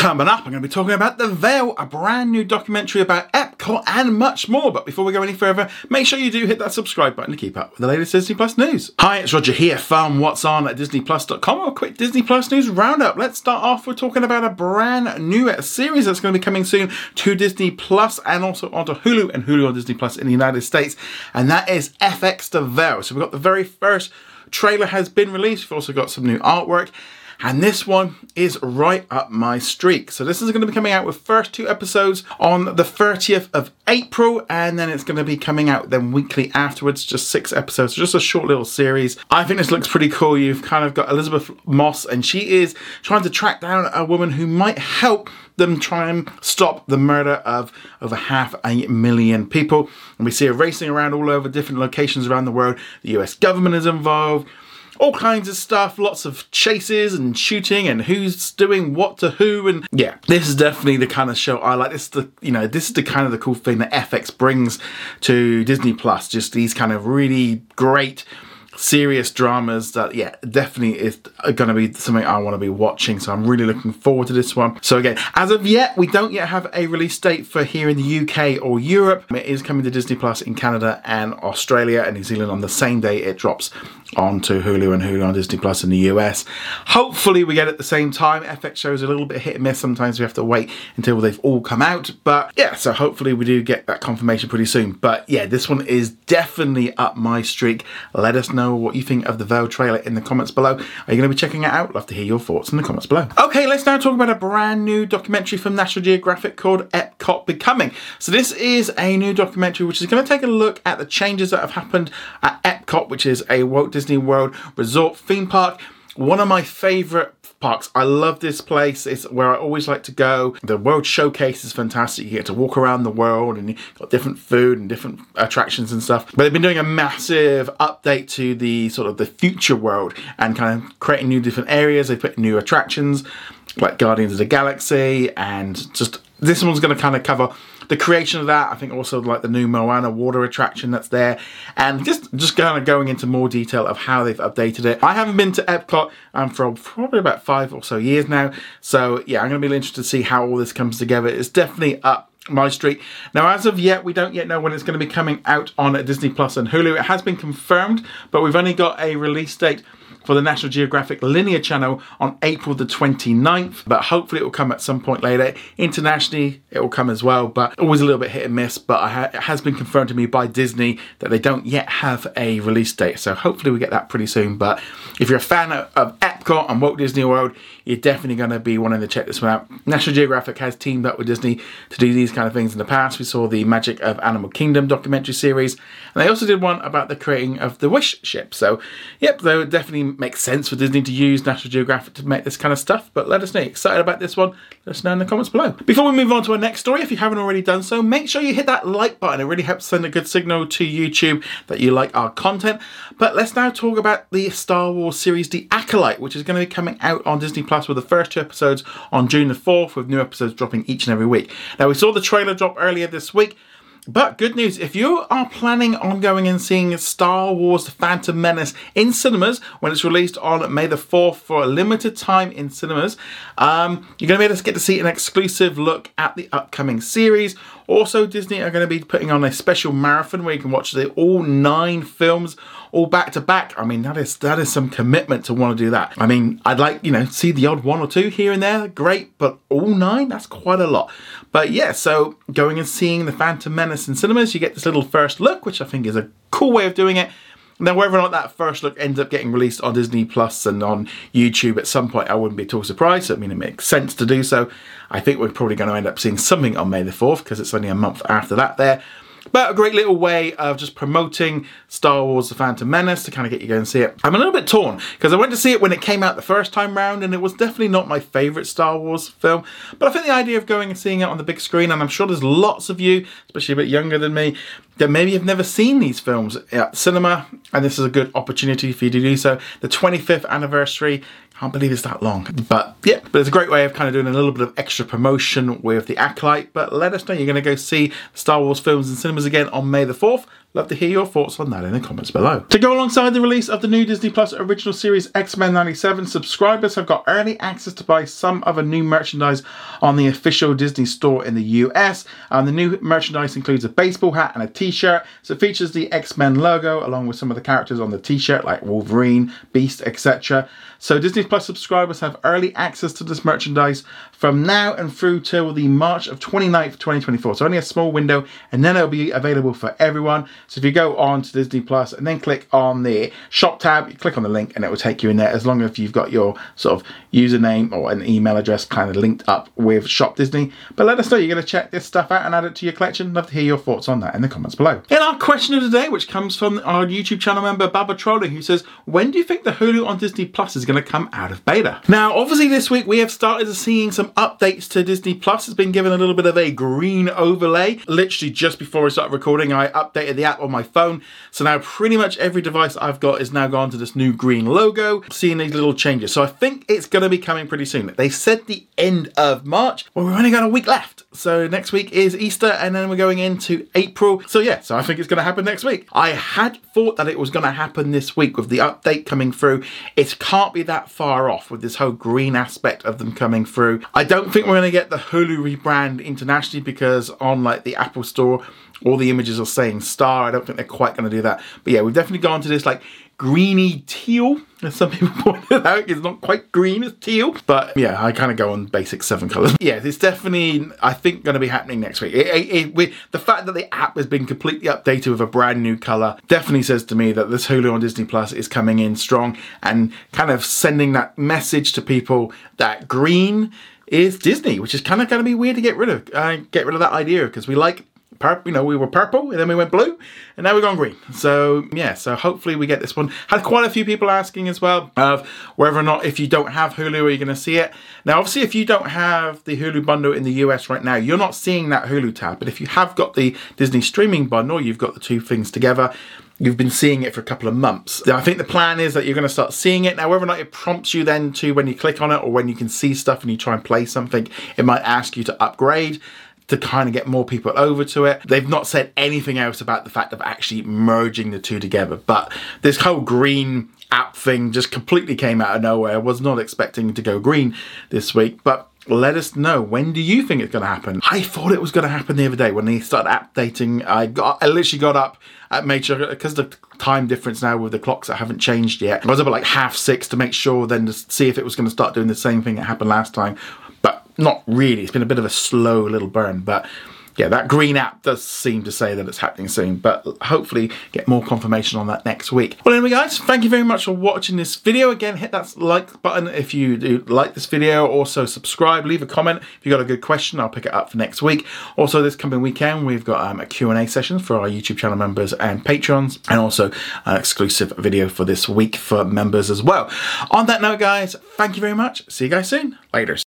Coming up, I'm going to be talking about The Veil, a brand new documentary about Epcot and much more. But before we go any further, make sure you do hit that subscribe button to keep up with the latest Disney Plus news. Hi, it's Roger here from What's On at DisneyPlus.com. A quick Disney Plus news roundup. Let's start off with talking about a brand new series that's going to be coming soon to Disney Plus and also onto Hulu and Hulu on Disney Plus in the United States. And that is FX The Veil. So we've got the very first trailer has been released. We've also got some new artwork. And this one is right up my streak. So this is going to be coming out with first 2 episodes on the 30th of April. And then it's going to be coming out then weekly afterwards. Just 6 episodes. Just a short little series. I think this looks pretty cool. You've kind of got Elizabeth Moss. And she is trying to track down a woman who might help them try and stop the murder of over 500,000 people. And we see her racing around all over different locations around the world. The US government is involved. All kinds of stuff, lots of chases and shooting and who's doing what to who, and yeah, this is definitely the kind of show I like. This is the kind of the cool thing that FX brings to Disney Plus. Just these kind of really great serious dramas that, yeah, definitely is going to be something I want to be watching. So I'm really looking forward to this one. So again, as of yet, we don't yet have a release date for here in the UK or Europe. It is coming to Disney Plus in Canada and Australia and New Zealand on the same day it drops onto Hulu and Hulu on Disney Plus in the US. Hopefully we get it at the same time. FX shows a little bit hit and miss. Sometimes we have to wait until they've all come out. But yeah, so hopefully we do get that confirmation pretty soon. But yeah, this one is definitely up my streak. Let us know what you think of the Veil trailer in the comments below. Are you going to be checking it out? Love to hear your thoughts in the comments below. Okay, let's now talk about a brand new documentary from National Geographic called Epcot Becoming. So this is a new documentary which is going to take a look at the changes that have happened at Epcot, which is a Walt Disney World resort theme park. One of my favourite parks. I love this place. It's where I always like to go. The World Showcase is fantastic. You get to walk around the world and you've got different food and different attractions and stuff. But they've been doing a massive update to the sort of the future world and kind of creating new different areas. They put new attractions like Guardians of the Galaxy, and just this one's going to kind of cover the creation of that. I think also like the new Moana water attraction that's there, and just kind of going into more detail of how they've updated it. I haven't been to Epcot for probably about 5 or so years now, so yeah, I'm going to be interested to see how all this comes together. It's definitely up my street. Now, as of yet, we don't yet know when it's going to be coming out on Disney Plus and Hulu. It has been confirmed, but we've only got a release date for the National Geographic linear channel on April the 29th, but hopefully it will come at some point later. Internationally, it will come as well, but always a little bit hit and miss. But it has been confirmed to me by Disney that they don't yet have a release date, so hopefully we get that pretty soon. But if you're a fan of Epcot and Walt Disney World, you're definitely going to be wanting to check this one out. National Geographic has teamed up with Disney to do these kind of things in the past. We saw the Magic of Animal Kingdom documentary series, and they also did one about the creating of the Wish ship. So yep, they would definitely makes sense for Disney to use National Geographic to make this kind of stuff. But let us know, excited about this one, let us know in the comments below. Before we move on to our next story, if you haven't already done so, make sure you hit that like button. It really helps send a good signal to YouTube that you like our content. But let's now talk about the Star Wars series The Acolyte, which is going to be coming out on Disney Plus with the first 2 episodes on June the 4th, with new episodes dropping each and every week. Now, we saw the trailer drop earlier this week. But good news, if you are planning on going and seeing Star Wars The Phantom Menace in cinemas when it's released on May the 4th for a limited time in cinemas, you're going to be able to get to see an exclusive look at the upcoming series. Also, Disney are going to be putting on a special marathon where you can watch all 9 films all back to back. I mean, that is some commitment to want to do that. I mean, I'd like, see the odd 1 or 2 here and there, great, but all 9, that's quite a lot. But yeah, so going and seeing The Phantom Menace in cinemas, you get this little first look, which I think is a cool way of doing it. Now, whether or not that first look ends up getting released on Disney Plus and on YouTube at some point, I wouldn't be at all surprised. I mean, it makes sense to do so. I think we're probably going to end up seeing something on May the 4th because it's only a month after that there. But a great little way of just promoting Star Wars The Phantom Menace to kind of get you going and see it. I'm a little bit torn because I went to see it when it came out the first time round and it was definitely not my favourite Star Wars film. But I think the idea of going and seeing it on the big screen, and I'm sure there's lots of you, especially a bit younger than me, that maybe have never seen these films at cinema, and this is a good opportunity for you to do so. The 25th anniversary, can't believe it's that long. But yeah, but it's a great way of kind of doing a little bit of extra promotion with The Acolyte. But let us know you're going to go see Star Wars films in cinemas again on May the 4th. Love to hear your thoughts on that in the comments below. To go alongside the release of the new Disney Plus original series X-Men 97, subscribers have got early access to buy some of a new merchandise on the official Disney store in the US. And the new merchandise includes a baseball hat and a t-shirt. So it features the X-Men logo along with some of the characters on the t-shirt like Wolverine, Beast, etc. So Disney Plus subscribers have early access to this merchandise from now and through till the March of 29th, 2024. So only a small window, and then it'll be available for everyone. So if you go on to Disney Plus and then click on the shop tab, you click on the link and it will take you in there, as long as you've got your sort of username or an email address kind of linked up with Shop Disney. But let us know you're going to check this stuff out and add it to your collection. Love to hear your thoughts on that in the comments below. In our question of the day, which comes from our YouTube channel member Baba Trolling, who says, when do you think the Hulu on Disney Plus is going to come out of beta? Now, obviously this week we have started seeing some updates to Disney Plus. It's been given a little bit of a green overlay. Literally just before I started recording, I updated the app on my phone. So now pretty much every device I've got is now gone to this new green logo, seeing these little changes. So I think it's going to be coming pretty soon. They said the end of March. Well, we've only got a week left. So next week is Easter and then we're going into April. So yeah, so I think it's going to happen next week. I had thought that it was going to happen this week with the update coming through. It can't be that far off with this whole green aspect of them coming through. I don't think we're going to get the Hulu rebrand internationally, because on like the Apple Store, all the images are saying Star. I don't think they're quite going to do that. But yeah, we've definitely gone to this like greeny teal, as some people pointed out. It's not quite green, it's teal. But yeah, I kind of go on basic 7 colours. Yeah, it's definitely, I think, going to be happening next week. The fact that the app has been completely updated with a brand new colour definitely says to me that this Hulu on Disney Plus is coming in strong and kind of sending that message to people that green is Disney, which is kind of going to be weird to get rid of. Get rid of that idea, because we like purple, you know, we were purple and then we went blue and now we're gone green. So yeah, so hopefully we get this one. Had quite a few people asking as well of whether or not, if you don't have Hulu, are you going to see it? Now obviously if you don't have the Hulu bundle in the US right now, you're not seeing that Hulu tab. But if you have got the Disney streaming bundle, you've got the two things together, you've been seeing it for a couple of months. I think the plan is that you're going to start seeing it. Now, whether or not it prompts you then to, when you click on it or when you can see stuff and you try and play something, it might ask you to upgrade to kind of get more people over to it. They've not said anything else about the fact of actually merging the two together. But this whole green app thing just completely came out of nowhere. I was not expecting to go green this week, but let us know, when do you think it's going to happen? I thought it was going to happen the other day when they started updating. I literally got up, made sure, because the time difference now with the clocks that haven't changed yet, I was up at like 6:30 to make sure then to see if it was going to start doing the same thing that happened last time. But not really. It's been a bit of a slow little burn, but yeah, that green app does seem to say that it's happening soon, but hopefully get more confirmation on that next week. Well, anyway, guys, thank you very much for watching this video. Again, hit that like button if you do like this video. Also, subscribe, leave a comment. If you've got a good question, I'll pick it up for next week. Also, this coming weekend, we've got a Q&A session for our YouTube channel members and patrons, and also an exclusive video for this week for members as well. On that note, guys, thank you very much. See you guys soon. Laters.